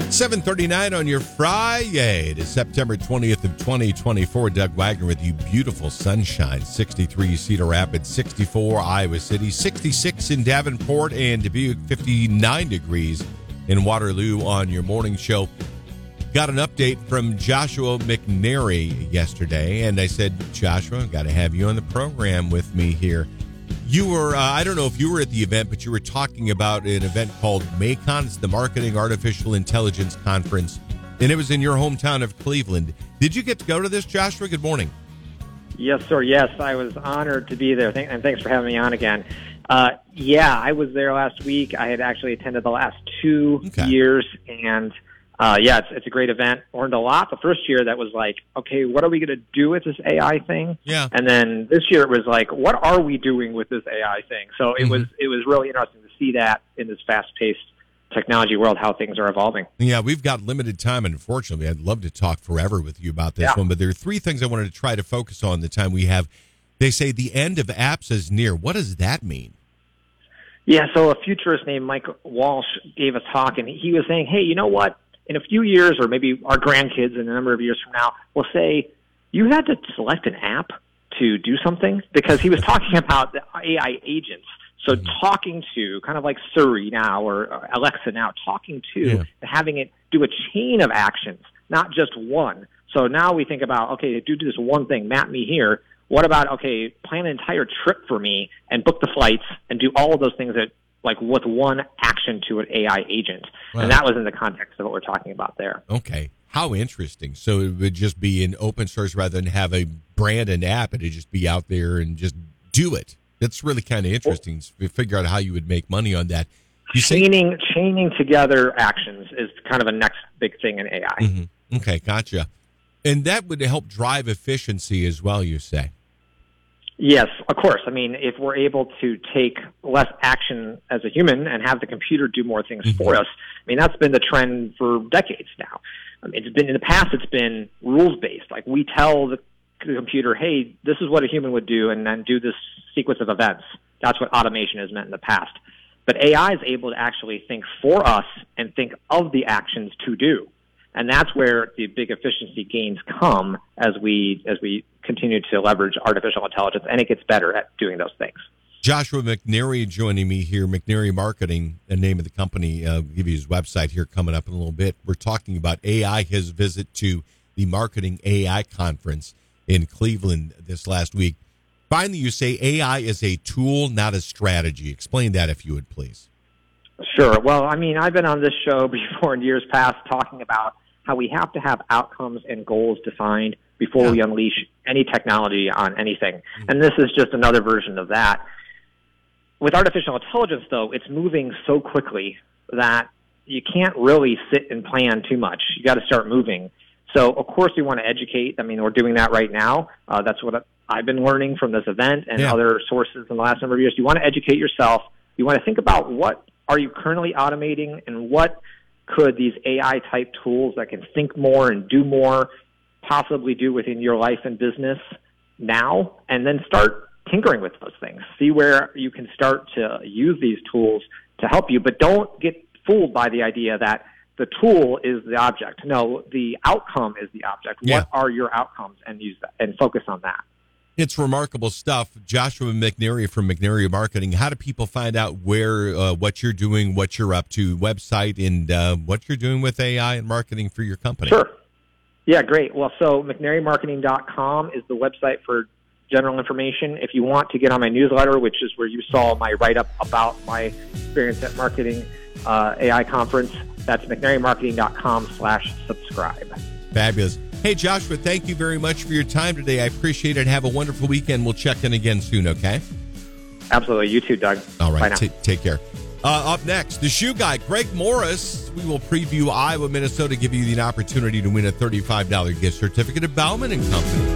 7:39 on your Friday. It is September 20th of 2024. Doug Wagner with you. Beautiful sunshine. 63 Cedar Rapids, 64 Iowa City, 66 in Davenport and Dubuque, 59 degrees in Waterloo on your morning show. Got an update from Joshua McNary yesterday, and I said, Joshua, I've got to have you on the program with me here. You were, I don't know if you were at the event, but you were talking about an event called MACON. It's the Marketing Artificial Intelligence Conference, and it was in your hometown of Cleveland. Did you get to go to this, Joshua? Good morning. Yes, sir. Yes, I was honored to be there, and thanks for having me on again. I was there last week. I had actually attended the last 2 years, and it's a great event. Learned a lot. The first year that was like, okay, what are we going to do with this AI thing? Yeah. And then this year it was like, what are we doing with this AI thing? So it was really interesting to see that in this fast-paced technology world, how things are evolving. Yeah, we've got limited time, and unfortunately, I'd love to talk forever with you about this one, but there are three things I wanted to try to focus on the time we have. They say the end of apps is near. What does that mean? Yeah, so a futurist named Mike Walsh gave a talk, and he was saying, hey, you know what? In a few years, or maybe our grandkids in a number of years from now, will say, you had to select an app to do something? Because he was talking about the AI agents. So talking to, kind of like Siri now or Alexa now, talking to, having it do a chain of actions, not just one. So now we think about, okay, do this one thing, map me here. What about, okay, plan an entire trip for me and book the flights and do all of those things that, like with one action to an AI agent. Wow. And that was in the context of what we're talking about there. Okay. How interesting. So it would just be in open source rather than have a brand and app. It'd just be out there and just do it. That's really kind of interesting. Figure out how you would make money on that. Chaining together actions is kind of a next big thing in AI. Mm-hmm. Okay, gotcha. And that would help drive efficiency as well, you say? Yes, of course. I mean, if we're able to take less action as a human and have the computer do more things for us, I mean, that's been the trend for decades now. I mean, in the past, it's been rules-based. Like we tell the computer, hey, this is what a human would do, and then do this sequence of events. That's what automation has meant in the past. But AI is able to actually think for us and think of the actions to do. And that's where the big efficiency gains come as we continue to leverage artificial intelligence, and it gets better at doing those things. Joshua McNary joining me here, McNary Marketing, the name of the company. I'll give you his website here coming up in a little bit. We're talking about AI, his visit to the Marketing AI Conference in Cleveland this last week. Finally, you say AI is a tool, not a strategy. Explain that, if you would, please. Sure. Well, I mean, I've been on this show before in years past talking about how we have to have outcomes and goals defined before we unleash any technology on anything. And this is just another version of that. With artificial intelligence, though, it's moving so quickly that you can't really sit and plan too much. You got to start moving. So, of course, we want to educate. I mean, we're doing that right now. That's what I've been learning from this event and other sources in the last number of years. You want to educate yourself. You want to think about what are you currently automating and what could these AI-type tools that can think more and do more possibly do within your life and business now, and then start tinkering with those things. See where you can start to use these tools to help you, but don't get fooled by the idea that the tool is the object. No, the outcome is the object. Yeah. What are your outcomes? And use that and focus on that. It's remarkable stuff. Joshua McNary from McNary Marketing. How do people find out where, what you're doing, what you're up to, website, and what you're doing with AI and marketing for your company? Sure. Yeah, great. Well, so McNaryMarketing.com is the website for general information. If you want to get on my newsletter, which is where you saw my write-up about my experience at Marketing AI Conference, that's McNaryMarketing.com/subscribe. Fabulous. Hey, Joshua, thank you very much for your time today. I appreciate it. Have a wonderful weekend. We'll check in again soon, okay? Absolutely. You too, Doug. All right. Bye now. Take care. Up next, the shoe guy, Greg Morris. We will preview Iowa, Minnesota, give you the opportunity to win a $35 gift certificate at Bauman & Company.